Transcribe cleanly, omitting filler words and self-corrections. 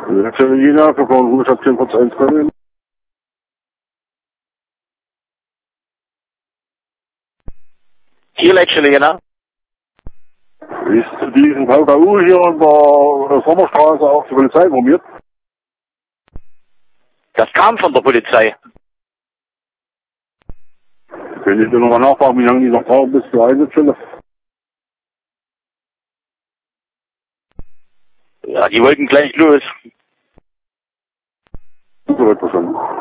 Jetzt in Jena, verkaufen Ruhestation kurz 1 können. Hier Leitstelle Jena. Ist zu diesem VKU hier an der Sommerstraße auch die Polizei informiert? Das kam von der Polizei. Können Sie nochmal nachfragen, wie lange die noch brauchen bis zur Einsatzstelle? Ja, die wollten gleich los. So wird verstanden.